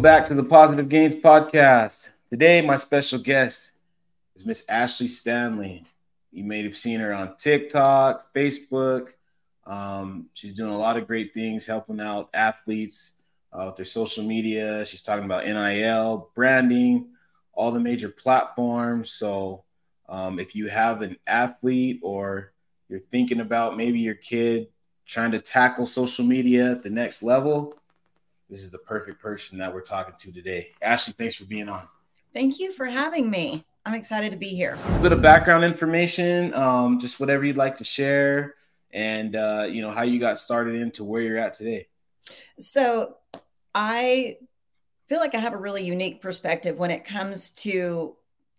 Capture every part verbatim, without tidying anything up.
Welcome back to the Positive Gains Podcast. Today, my special guest is Miss Ashley Stanley. You may have seen her on TikTok, Facebook. Um, she's doing a lot of great things, helping out athletes uh, with their social media. She's talking about N I L, branding, all the major platforms. So um, if you have an athlete or you're thinking about maybe your kid trying to tackle social media at the next level, this is the perfect person that we're talking to today. Ashley, thanks for being on. Thank you for having me. I'm excited to be here. A bit of background information, um, just whatever you'd like to share, and uh, you know how you got started into where you're at today. So I feel like I have a really unique perspective when it comes to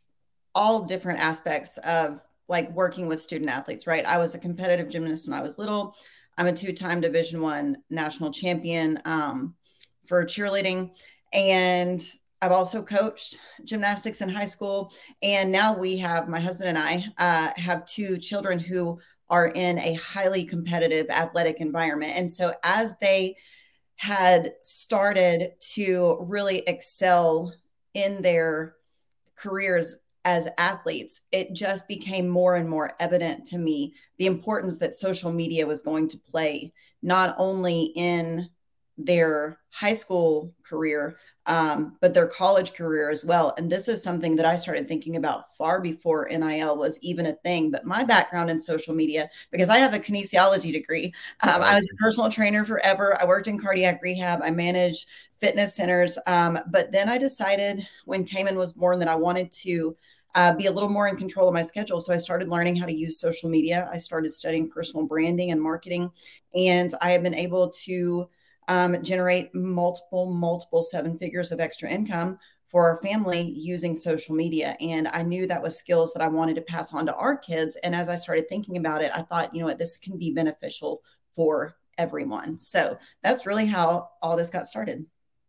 all different aspects of like working with student athletes, right? I was a competitive gymnast when I was little. I'm a two-time Division One national champion um, for cheerleading. And I've also coached gymnastics in high school. And now we have, my husband and I uh, have two children who are in a highly competitive athletic environment. And so as they had started to really excel in their careers as athletes, it just became more and more evident to me the importance that social media was going to play, not only in their high school career, um, but their college career as well. And this is something that I started thinking about far before N I L was even a thing. But my background in social media, because I have a kinesiology degree, um, I was a personal trainer forever. I worked in cardiac rehab. I managed fitness centers. Um, but then I decided when Cayman was born that I wanted to Uh, be a little more in control of my schedule. So I started learning how to use social media. I started studying personal branding and marketing, and I have been able to um, generate multiple, multiple seven figures of extra income for our family using social media. And I knew that was skills that I wanted to pass on to our kids. And as I started thinking about it, I thought, you know what, this can be beneficial for everyone. So that's really how all this got started.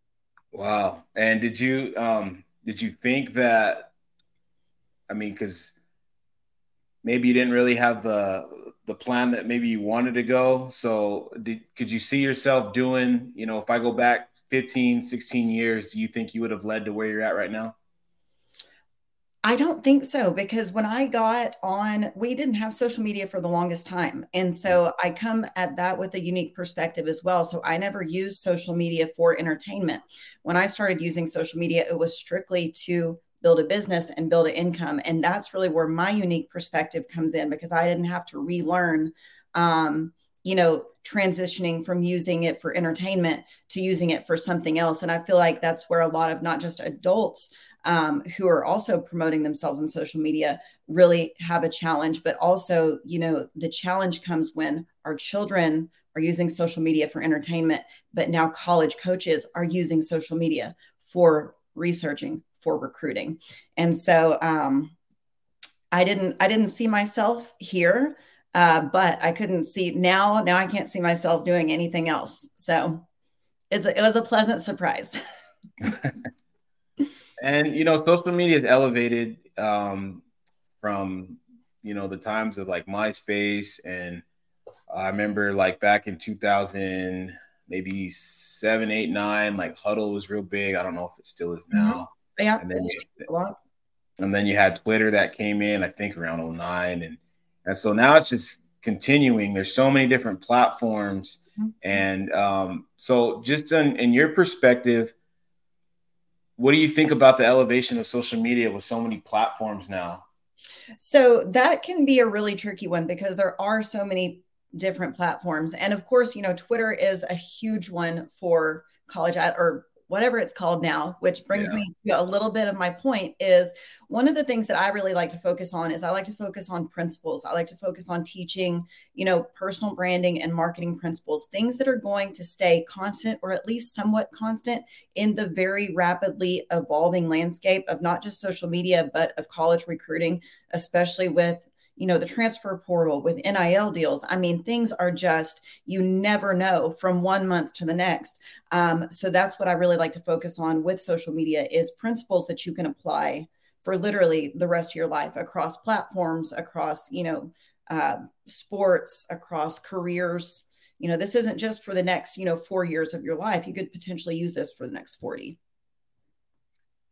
Wow. And did you, um, did you think that, I mean, because maybe you didn't really have the the plan that maybe you wanted to go. So did, could you see yourself doing, you know, if I go back fifteen, sixteen years, do you think you would have led to where you're at right now? I don't think so, because when I got on, we didn't have social media for the longest time. And so I come at that with a unique perspective as well. So I never used social media for entertainment. When I started using social media, it was strictly to build a business and build an income. And that's really where my unique perspective comes in, because I didn't have to relearn, um, you know, transitioning from using it for entertainment to using it for something else. And I feel like that's where a lot of not just adults um, who are also promoting themselves on social media really have a challenge, but also, you know, the challenge comes when our children are using social media for entertainment, but now college coaches are using social media for researching, for recruiting. And so um, I didn't, I didn't see myself here, uh, but I couldn't see now, now I can't see myself doing anything else. So it's, a, it was a pleasant surprise. And, you know, social media is elevated um, from, you know, the times of like MySpace. And I remember like back in two thousand, maybe seven, eight, nine, like Huddle was real big. I don't know if it still is now. Mm-hmm. Yeah. And then, you, and then you had Twitter that came in, I think around oh nine. And, and so now it's just continuing. There's so many different platforms. Mm-hmm. And um, so just in, in your perspective, what do you think about the elevation of social media with so many platforms now? So that can be a really tricky one, because there are so many different platforms. And of course, you know, Twitter is a huge one for college or whatever it's called now, which brings yeah. me to a little bit of my point is one of the things that I really like to focus on is I like to focus on principles. I like to focus on teaching, you know, personal branding and marketing principles, things that are going to stay constant or at least somewhat constant in the very rapidly evolving landscape of not just social media, but of college recruiting, especially with you know, the transfer portal, with N I L deals. I mean, things are just, you never know from one month to the next. Um, so that's what I really like to focus on with social media is principles that you can apply for literally the rest of your life across platforms, across, you know, uh, sports, across careers. You know, this isn't just for the next, you know, four years of your life. You could potentially use this for the next forty.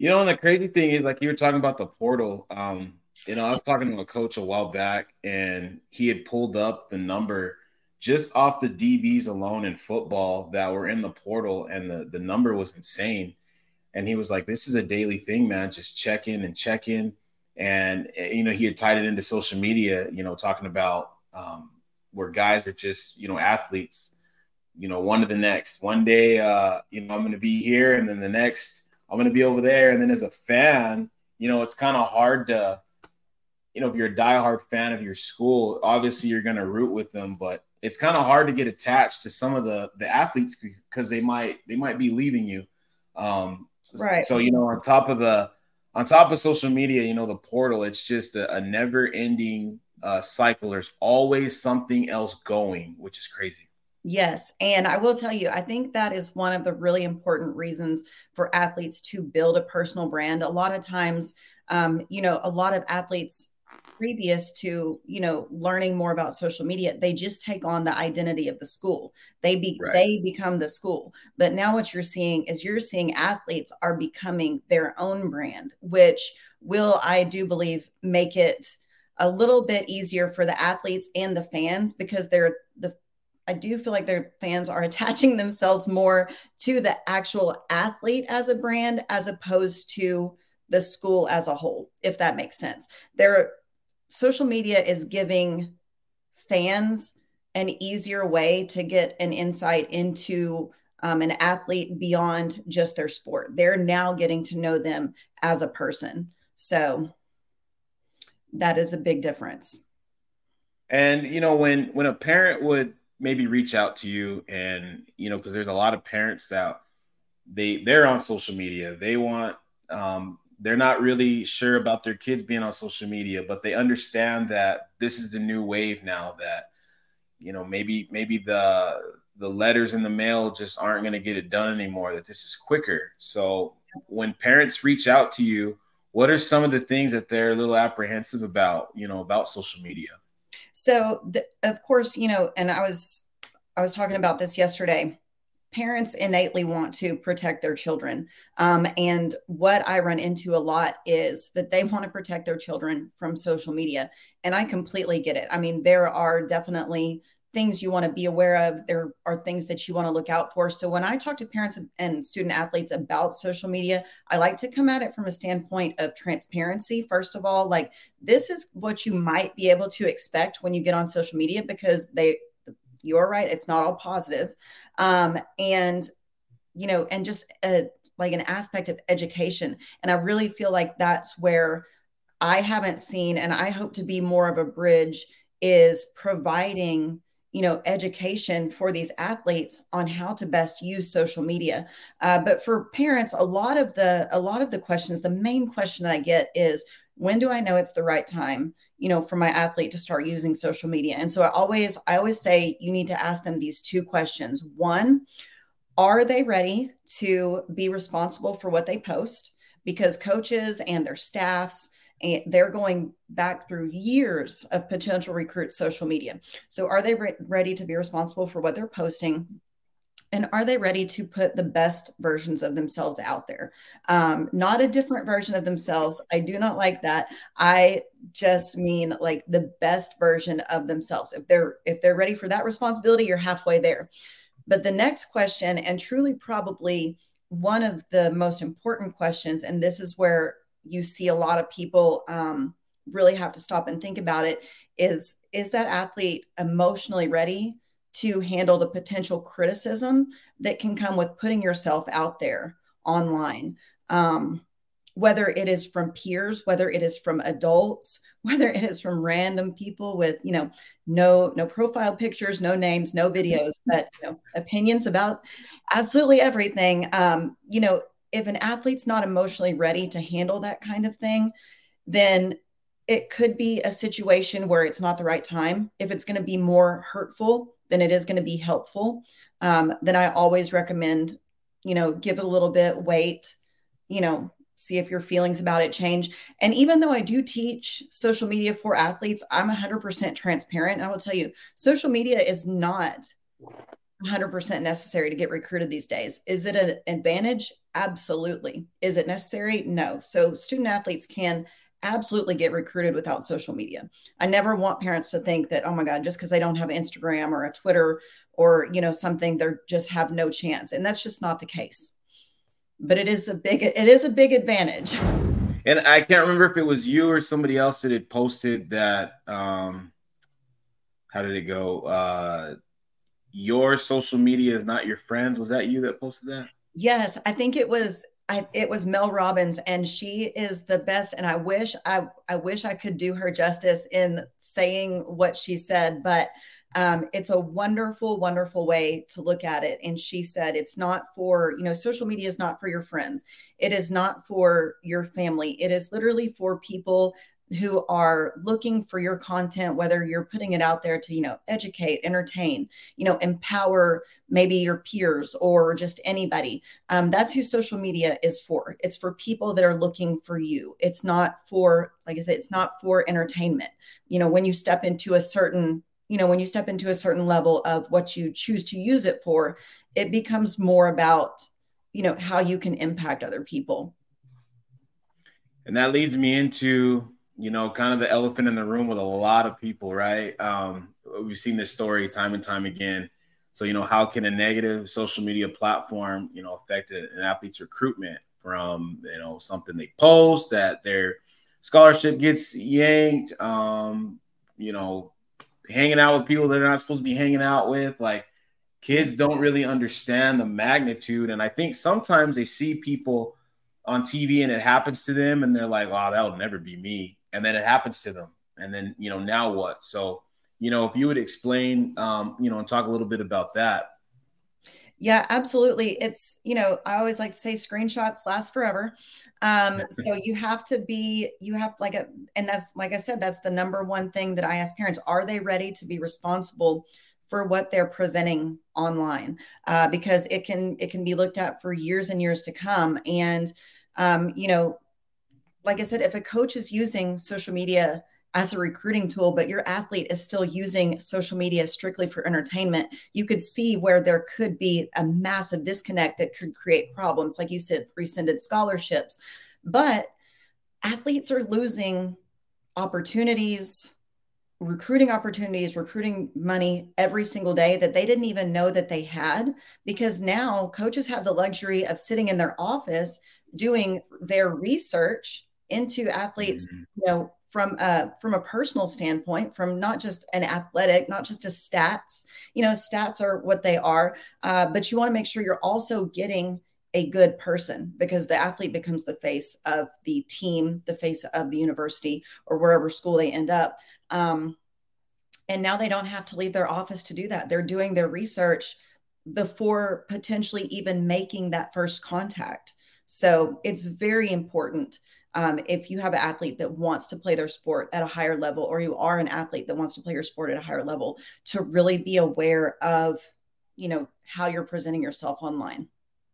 You know, and the crazy thing is, like you were talking about the portal. Um, you know, I was talking to a coach a while back, and he had pulled up the number just off the D Bs alone in football that were in the portal, and the the number was insane. And he was like, "This is a daily thing, man. Just check in and check in." And you know, he had tied it into social media. You know, talking about um, where guys are just you know athletes. You know, one to the next. One day, uh, you know, I'm going to be here, and then the next I'm going to be over there. And then as a fan, you know, it's kind of hard to, you know, if you're a diehard fan of your school, obviously you're going to root with them, but it's kind of hard to get attached to some of the the athletes because they might they might be leaving you. Um, Right. so you know, on top of the on top of social media, you know, the portal, it's just a, a never ending uh, cycle. There's always something else going, which is crazy. Yes. And I will tell you, I think that is one of the really important reasons for athletes to build a personal brand. A lot of times, um, you know, a lot of athletes previous to, you know, learning more about social media, they just take on the identity of the school. They be Right. they become the school. But now what you're seeing is you're seeing athletes are becoming their own brand, which will, I do believe, make it a little bit easier for the athletes and the fans because they're the I do feel like their fans are attaching themselves more to the actual athlete as a brand as opposed to the school as a whole, if that makes sense. Their social media is giving fans an easier way to get an insight into um, an athlete beyond just their sport. They're now getting to know them as a person. So that is a big difference. And you know, when when a parent would maybe reach out to you, and you know, because there's a lot of parents that they they're on social media, they want um, they're not really sure about their kids being on social media, but they understand that this is the new wave now. That you know, maybe maybe the the letters in the mail just aren't going to get it done anymore. That this is quicker. So when parents reach out to you, what are some of the things that they're a little apprehensive about? You know, about social media? So, the, of course, you know, and I was I was talking about this yesterday. Parents innately want to protect their children, um, and what I run into a lot is that they want to protect their children from social media, and I completely get it. I mean, there are definitely things you want to be aware of. There are things that you want to look out for. So when I talk to parents and student athletes about social media, I like to come at it from a standpoint of transparency. First of all, like this is what you might be able to expect when you get on social media because they, you're right, it's not all positive. Um, and, you know, and just a, like an aspect of education. And I really feel like that's where I haven't seen, and I hope to be more of a bridge is providing you know, education for these athletes on how to best use social media. Uh, but for parents, a lot of the a lot of the questions, the main question that I get is, when do I know it's the right time, you know, for my athlete to start using social media? And so I always I always say you need to ask them these two questions. One, are they ready to be responsible for what they post? Because coaches and their staffs, and they're going back through years of potential recruits social media. So are they re- ready to be responsible for what they're posting? And are they ready to put the best versions of themselves out there? Um, not a different version of themselves. I do not like that. I just mean like the best version of themselves. If they're if they're ready for that responsibility, you're halfway there. But the next question, and truly probably one of the most important questions, and this is where you see a lot of people um, really have to stop and think about it, is is that athlete emotionally ready to handle the potential criticism that can come with putting yourself out there online? Um, whether it is from peers, whether it is from adults, whether it is from random people with, you know, no, no profile pictures, no names, no videos, but you know, opinions about absolutely everything. Um, you know, if an athlete's not emotionally ready to handle that kind of thing, then it could be a situation where it's not the right time. If it's going to be more hurtful than it is going to be helpful, um, then I always recommend, you know, give it a little bit, wait, you know, see if your feelings about it change. And even though I do teach social media for athletes, I'm one hundred percent transparent. And I will tell you, social media is not one hundred percent necessary to get recruited these days. Is it an advantage? Absolutely. Is it necessary? No. So student athletes can absolutely get recruited without social media. I never want parents to think that, oh my God, just because they don't have Instagram or a Twitter or, you know, something, they're just have no chance. And that's just not the case. But it is a big, it is a big advantage. And I can't remember if it was you or somebody else that had posted that, um, how did it go? Uh, your social media is not your friends. Was that you that posted that? Yes, I think it was I, it was Mel Robbins, and she is the best. And I wish I I wish I could do her justice in saying what she said, but um, it's a wonderful, wonderful way to look at it. And she said, it's not for, you know, social media is not for your friends. It is not for your family. It is literally for people who are looking for your content, whether you're putting it out there to, you know, educate, entertain, you know, empower maybe your peers or just anybody. Um, that's who social media is for. It's for people that are looking for you. It's not for, like I said, it's not for entertainment. You know, when you step into a certain, you know, when you step into a certain level of what you choose to use it for, it becomes more about, you know, how you can impact other people. And that leads me into, you know, kind of the elephant in the room with a lot of people, right? Um, we've seen this story time and time again. So, you know, how can a negative social media platform, you know, affect an athlete's recruitment from, you know, something they post, that their scholarship gets yanked, um, you know, hanging out with people they're not supposed to be hanging out with. Like, kids don't really understand the magnitude. And I think sometimes they see people on T V and it happens to them and they're like, oh, that'll never be me. And then it happens to them. And then, you know, now what? So, you know, if you would explain, um, you know, and talk a little bit about that. Yeah, absolutely. It's, you know, I always like to say screenshots last forever. Um, so you have to be, you have like a, and that's, like I said, that's the number one thing that I ask parents. Are they ready to be responsible for what they're presenting online? Uh, because it can, it can be looked at for years and years to come. And, um, you know, like I said, if a coach is using social media as a recruiting tool, but your athlete is still using social media strictly for entertainment, you could see where there could be a massive disconnect that could create problems. Like you said, rescinded scholarships, but athletes are losing opportunities, recruiting opportunities, recruiting money every single day that they didn't even know that they had, because now coaches have the luxury of sitting in their office doing their research into athletes, mm-hmm. you know, from a, from a personal standpoint, from not just an athletic, not just a stats, you know, stats are what they are, uh, but you want to make sure you're also getting a good person, because the athlete becomes the face of the team, the face of the university or wherever school they end up. Um, and now they don't have to leave their office to do that. They're doing their research before potentially even making that first contact. So it's very important. Um, if you have an athlete that wants to play their sport at a higher level, or you are an athlete that wants to play your sport at a higher level, to really be aware of, you know, how you're presenting yourself online.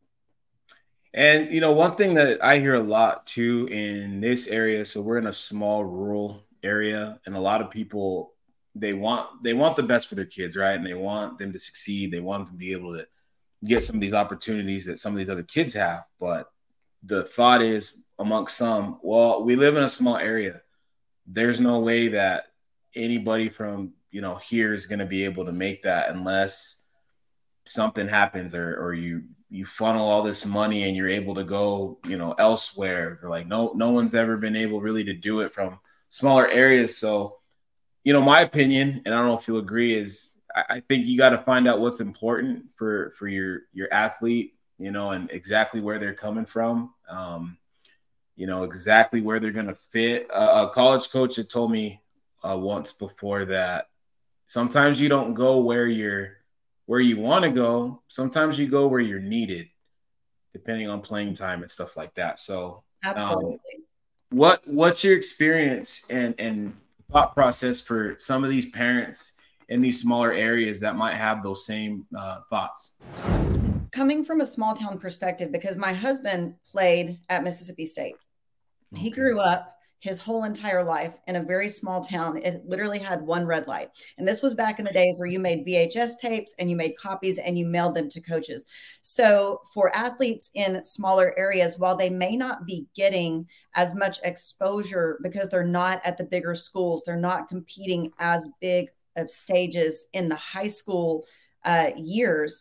And, you know, one thing that I hear a lot too in this area, so we're in a small rural area, and a lot of people, they want, they want the best for their kids, right? And they want them to succeed. They want them to be able to get some of these opportunities that some of these other kids have. But the thought is amongst some, well, we live in a small area. There's no way that anybody from, you know, here is going to be able to make that unless something happens, or, or you, you funnel all this money and you're able to go, you know, elsewhere. They're like, no, no one's ever been able really to do it from smaller areas. So, you know, my opinion, and I don't know if you'll agree, is I, I think you got to find out what's important for, for your, your athlete, you know, and exactly where they're coming from. Um, you know, exactly where they're going to fit. Uh, a college coach had told me uh, once before that sometimes you don't go where you're, where you want to go. Sometimes you go where you're needed, depending on playing time and stuff like that. So absolutely. Um, what, what's your experience and, and thought process for some of these parents in these smaller areas that might have those same uh, thoughts? Coming from a small town perspective, because my husband played at Mississippi State. Okay. He grew up his whole entire life in a very small town. It literally had one red light. And this was back in the days where you made V H S tapes and you made copies and you mailed them to coaches. So for athletes in smaller areas, while they may not be getting as much exposure because they're not at the bigger schools, they're not competing as big of stages in the high school uh, years,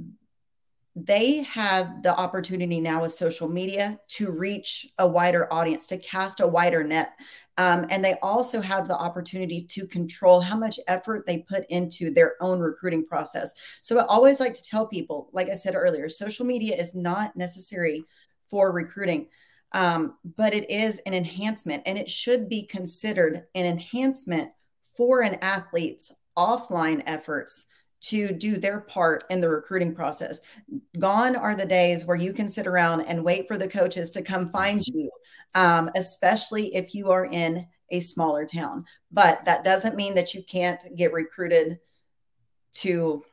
they have the opportunity now with social media to reach a wider audience, to cast a wider net. Um, and they also have the opportunity to control how much effort they put into their own recruiting process. So I always like to tell people, like I said earlier, social media is not necessary for recruiting, um, but it is an enhancement, and it should be considered an enhancement for an athlete's offline efforts to do their part in the recruiting process. Gone are the days where you can sit around and wait for the coaches to come find you, um, especially if you are in a smaller town. But that doesn't mean that you can't get recruited to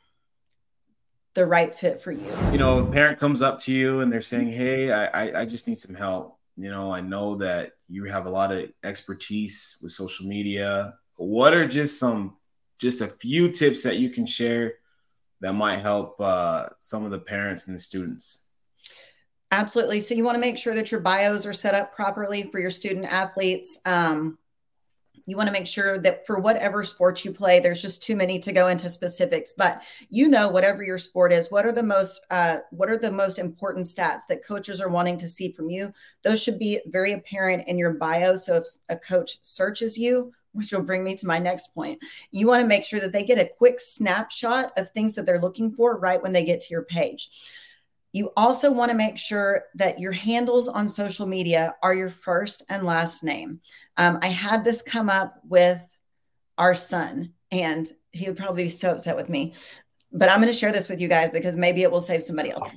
the right fit for you. You know, a parent comes up to you and they're saying, hey, I, I, I just need some help. You know, I know that you have a lot of expertise with social media. What are just some just a few tips that you can share that might help uh, some of the parents and the students? Absolutely. So you want to make sure that your bios are set up properly for your student athletes. Um, you want to make sure that for whatever sport you play, there's just too many to go into specifics, but you know, whatever your sport is, what are the most, uh, what are the most important stats that coaches are wanting to see from you? Those should be very apparent in your bio. So if a coach searches you, which will bring me to my next point, you want to make sure that they get a quick snapshot of things that they're looking for right when they get to your page. You also want to make sure that your handles on social media are your first and last name. Um, I had this come up with our son, and he would probably be so upset with me, but I'm going to share this with you guys because maybe it will save somebody else.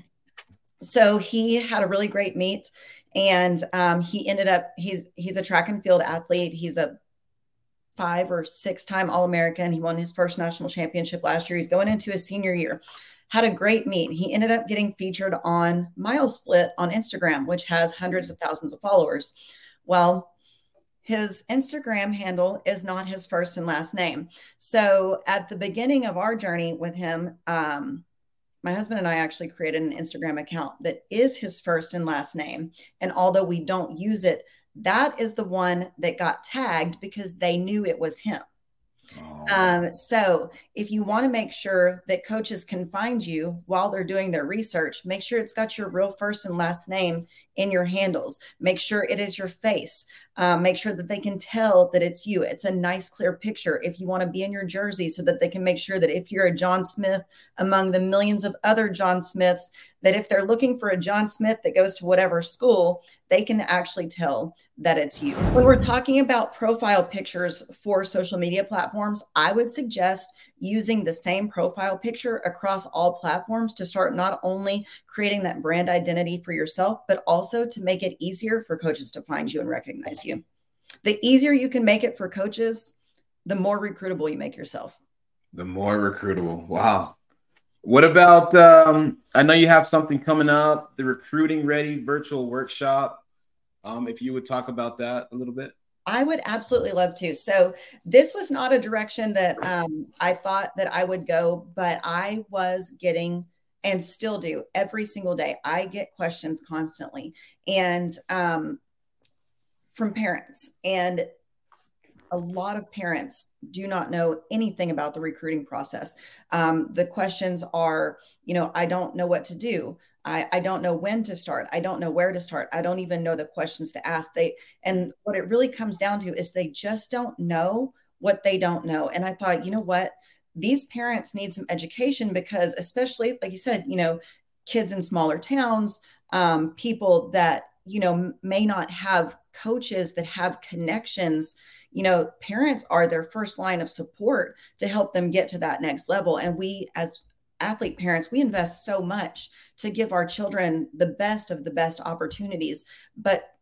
So he had a really great meet, and um, he ended up, he's, he's a track and field athlete. He's a five or six time All-American. He won his first national championship last year. He's going into his senior year. Had a great meet. He ended up getting featured on Mile Split on Instagram, which has hundreds of thousands of followers. Well, his Instagram handle is not his first and last name. So at the beginning of our journey with him, um, my husband and I actually created an Instagram account that is his first and last name. And although we don't use it, that is the one that got tagged because they knew it was him. Oh. Um, so if you want to make sure that coaches can find you while they're doing their research, make sure it's got your real first and last name in your handles. Make sure it is your face. Um, make sure that they can tell that it's you. It's a nice, clear picture. If you want to be in your jersey so that they can make sure that if you're a John Smith among the millions of other John Smiths, that if they're looking for a John Smith that goes to whatever school, they can actually tell that it's you. When we're talking about profile pictures for social media platforms, I would suggest using the same profile picture across all platforms to start not only creating that brand identity for yourself, but also to make it easier for coaches to find you and recognize you. The easier you can make it for coaches, the more recruitable you make yourself. The more recruitable. Wow. What about, um, I know you have something coming up, the Recruiting Ready virtual workshop. Um, if you would talk about that a little bit. I would absolutely love to. So this was not a direction that um, I thought that I would go, but I was getting and still do every single day. I get questions constantly and um, from parents, and a lot of parents do not know anything about the recruiting process. Um, the questions are, you know, I don't know what to do. I, I don't know when to start. I don't know where to start. I don't even know the questions to ask. They, and what it really comes down to is they just don't know what they don't know. And I thought, you know what, these parents need some education because especially, like you said, you know, kids in smaller towns, um, people that, you know, may not have coaches that have connections, you know, parents are their first line of support to help them get to that next level. And we, as athlete parents, we invest so much to give our children the best of the best opportunities. But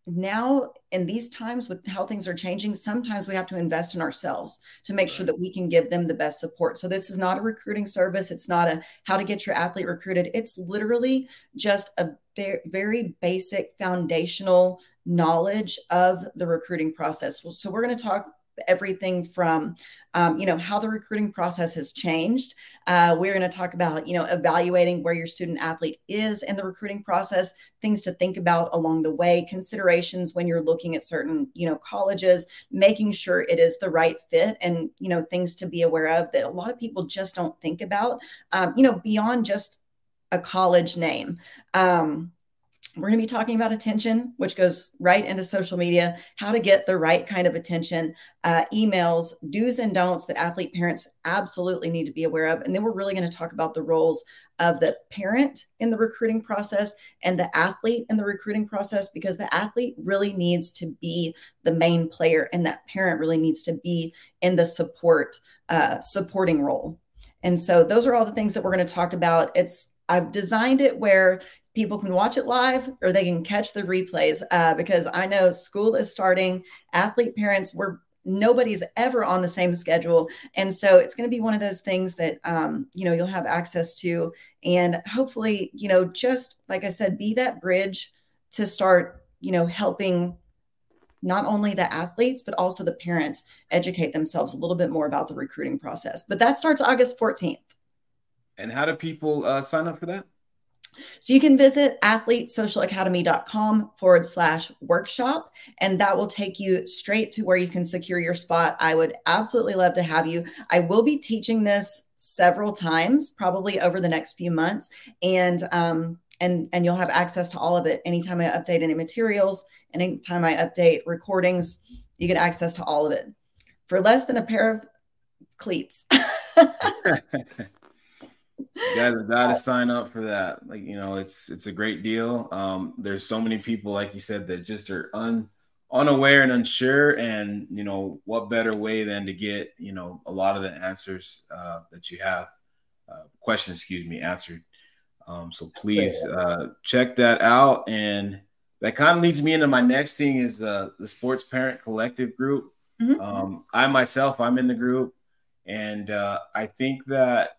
now in these times with how things are changing, sometimes we have to invest in ourselves to make sure that we can give them the best support. So this is not a recruiting service. It's not a how to get your athlete recruited. It's literally just a very, very basic foundational knowledge of the recruiting process. So we're going to talk everything from, um, you know, how the recruiting process has changed. Uh, we're going to talk about, you know, evaluating where your student athlete is in the recruiting process, things to think about along the way, considerations when you're looking at certain, you know, colleges, making sure it is the right fit, and, you know, things to be aware of that a lot of people just don't think about, um, you know, beyond just a college name. Um, We're going to be talking about attention, which goes right into social media, how to get the right kind of attention, uh, emails, do's and don'ts that athlete parents absolutely need to be aware of. And then we're really going to talk about the roles of the parent in the recruiting process and the athlete in the recruiting process, because the athlete really needs to be the main player and that parent really needs to be in the support, uh, supporting role. And so those are all the things that we're going to talk about. It's I've designed it where people can watch it live or they can catch the replays, uh, because I know school is starting. Athlete parents, we're nobody's ever on the same schedule. And so it's going to be one of those things that, um, you know, you'll have access to, and hopefully, you know, just like I said, be that bridge to start, you know, helping not only the athletes, but also the parents educate themselves a little bit more about the recruiting process. But that starts August fourteenth. And how do people uh, sign up for that? So you can visit athletesocialacademy.com forward slash workshop, and that will take you straight to where you can secure your spot. I would absolutely love to have you. I will be teaching this several times, probably over the next few months. And, um, and, and you'll have access to all of it. Anytime I update any materials, anytime I update recordings, you get access to all of it for less than a pair of cleats. You guys got to sign up for that. Like, you know, it's it's a great deal. Um, there's so many people, like you said, that just are un, unaware and unsure. And, you know, what better way than to get, you know, a lot of the answers uh, that you have, uh, questions, excuse me, answered. Um, so please uh, check that out. And that kind of leads me into my next thing is uh, the Sports Parent Collective group. Mm-hmm. Um, I myself, I'm in the group. And uh, I think that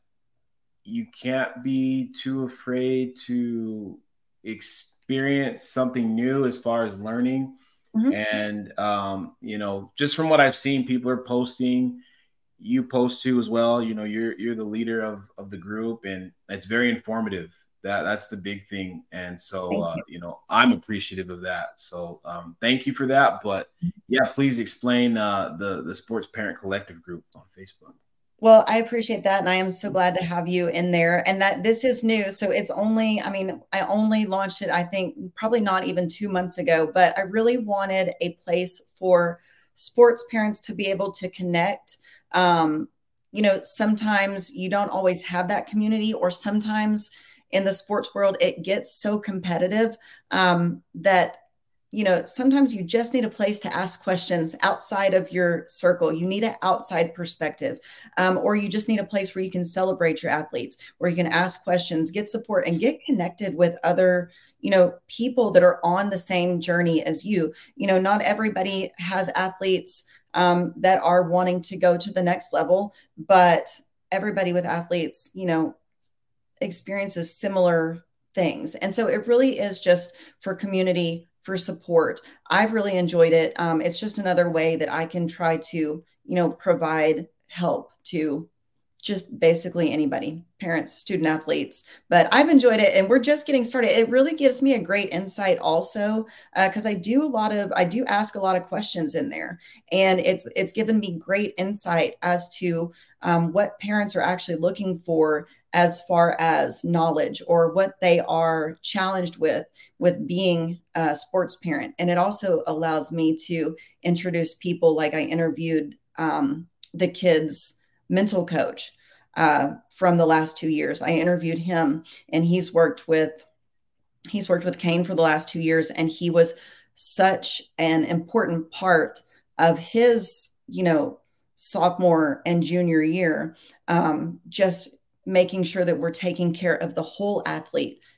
you can't be too afraid to experience something new as far as learning. Mm-hmm. And, um, you know, just from what I've seen, people are posting, you post too as well. You know, you're, you're the leader of, of the group, and it's very informative. That that's the big thing. And so, uh, you know, I'm appreciative of that. So um, thank you for that. But yeah, please explain uh, the, the Sports Parent Collective group on Facebook. Well, I appreciate that. And I am so glad to have you in there, and that this is new. So it's only, I mean, I only launched it, I think probably not even two months ago, but I really wanted a place for sports parents to be able to connect. Um, you know, sometimes you don't always have that community, or sometimes in the sports world, it gets so competitive um, that you know, sometimes you just need a place to ask questions outside of your circle. You need an outside perspective, um, or you just need a place where you can celebrate your athletes, where you can ask questions, get support, and get connected with other, you know, people that are on the same journey as you. You know, not everybody has athletes um, that are wanting to go to the next level, but everybody with athletes, you know, experiences similar things. And so it really is just for community, for support. I've really enjoyed it. Um, it's just another way that I can try to, you know, provide help to just basically anybody, parents, student athletes. But I've enjoyed it, and we're just getting started. It really gives me a great insight also, because uh, I do a lot of, I do ask a lot of questions in there, and it's it's given me great insight as to um, what parents are actually looking for as far as knowledge, or what they are challenged with, with being a sports parent. And it also allows me to introduce people, like I interviewed um, the kids' mental coach uh, from the last two years. I interviewed him, and he's worked with, he's worked with Kane for the last two years. And he was such an important part of his, you know, sophomore and junior year, um, just making sure that we're taking care of the whole athlete,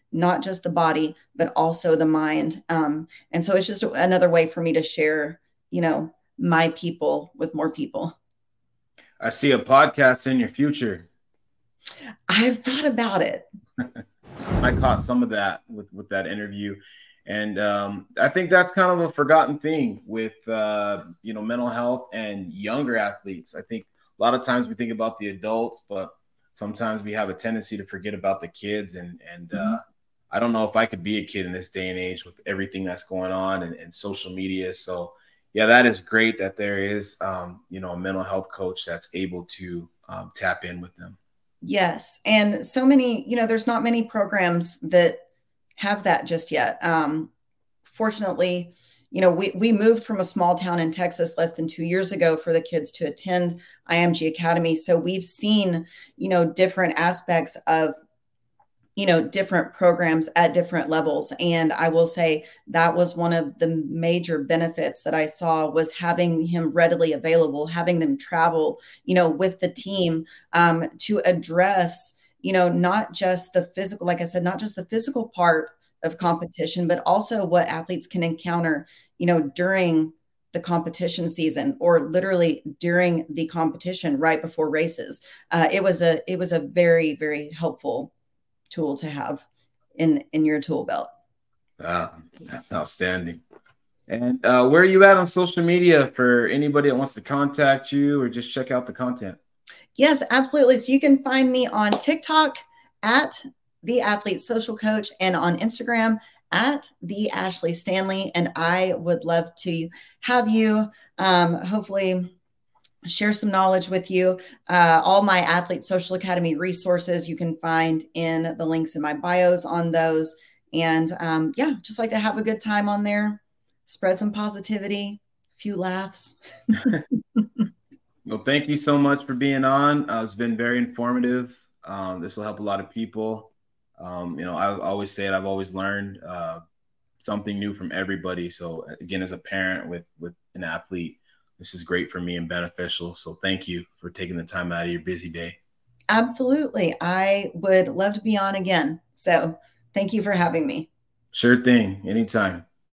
not just the body, but also the mind. Um, and so it's just another way for me to share, you know, my people with more people. I see a podcast in your future. I've thought about it. I caught some of that with, with that interview. And um, I think that's kind of a forgotten thing with, uh, you know, mental health and younger athletes. I think a lot of times we think about the adults, but sometimes we have a tendency to forget about the kids. And, and uh, mm-hmm. I don't know if I could be a kid in this day and age with everything that's going on and, and social media. So, yeah, that is great that there is, um, you know, a mental health coach that's able to um, tap in with them. Yes. And so many, you know, there's not many programs that have that just yet. Um, fortunately, you know, we, we moved from a small town in Texas less than two years ago for the kids to attend I M G Academy. So we've seen, you know, different aspects of, you know, different programs at different levels. And I will say that was one of the major benefits that I saw was having him readily available, having them travel, you know, with the team um, to address, you know, not just the physical, like I said, not just the physical part of competition, but also what athletes can encounter, you know, during the competition season or literally during the competition right before races. Uh, it was a, it was a very, very helpful tool to have in, in your tool belt. Wow, that's outstanding. And uh, where are you at on social media for anybody that wants to contact you or just check out the content? Yes, absolutely. So you can find me on TikTok at The Athlete Social Coach and on Instagram at The Ashley Stanley. And I would love to have you um, hopefully share some knowledge with you. Uh, all my Athlete Social Academy resources you can find in the links in my bios on those. And um, yeah, just like to have a good time on there, spread some positivity, a few laughs. Well, thank you so much for being on. Uh, it's been very informative. Um, this will help a lot of people. Um, you know, I always say it, I've always learned uh, something new from everybody. So again, as a parent with, with an athlete, this is great for me and beneficial. So thank you for taking the time out of your busy day. Absolutely. I would love to be on again. So thank you for having me. Sure thing. Anytime.